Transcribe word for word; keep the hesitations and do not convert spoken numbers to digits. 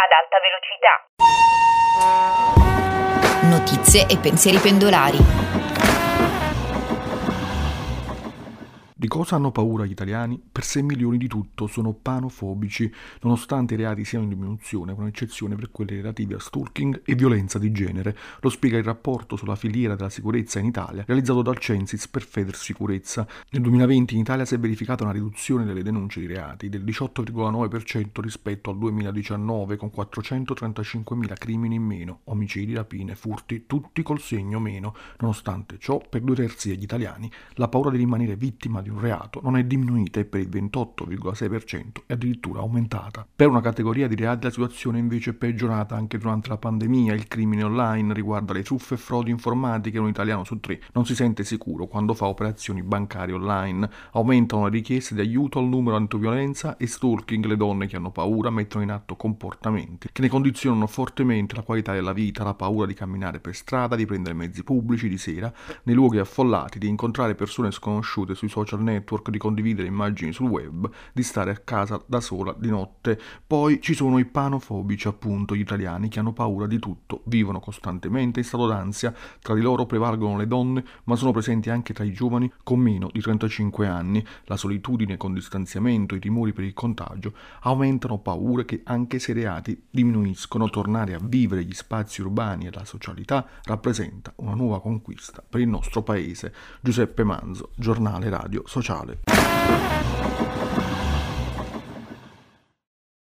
ad alta velocità. Notizie e pensieri pendolari. Di cosa hanno paura gli italiani? Per sei milioni di tutto sono panofobici, nonostante i reati siano in diminuzione, con eccezione per quelli relativi a stalking e violenza di genere. Lo spiega il rapporto sulla filiera della sicurezza in Italia, realizzato dal Censis per Federsicurezza. Nel duemilaventi in Italia si è verificata una riduzione delle denunce di reati del diciotto virgola nove per cento rispetto al duemiladiciannove, con quattrocentotrentacinquemila crimini in meno, omicidi, rapine, furti, tutti col segno meno. Nonostante ciò, per due terzi degli italiani, la paura di rimanere vittima di un reato non è diminuita e per il ventotto virgola sei per cento è addirittura aumentata. Per una categoria di reati la situazione invece è peggiorata anche durante la pandemia. Il crimine online riguarda le truffe e frodi informatiche. Un italiano su tre non si sente sicuro quando fa operazioni bancarie online. Aumentano le richieste di aiuto al numero antiviolenza e stalking. Le donne che hanno paura mettono in atto comportamenti che ne condizionano fortemente la qualità della vita. La paura di camminare per strada, di prendere mezzi pubblici di sera, nei luoghi affollati, di incontrare persone sconosciute sui social network, di condividere immagini sul web, di stare a casa da sola di notte. Poi ci sono i panofobici, appunto, gli italiani che hanno paura di tutto, vivono costantemente in stato d'ansia. Tra di loro prevalgono le donne, ma sono presenti anche tra i giovani con meno di trentacinque anni. La solitudine con distanziamento, i timori per il contagio aumentano paure che, anche se i reati diminuiscono, tornare a vivere gli spazi urbani e la socialità rappresenta una nuova conquista per il nostro paese. Giuseppe Manzo, Giornale Radio Sociale.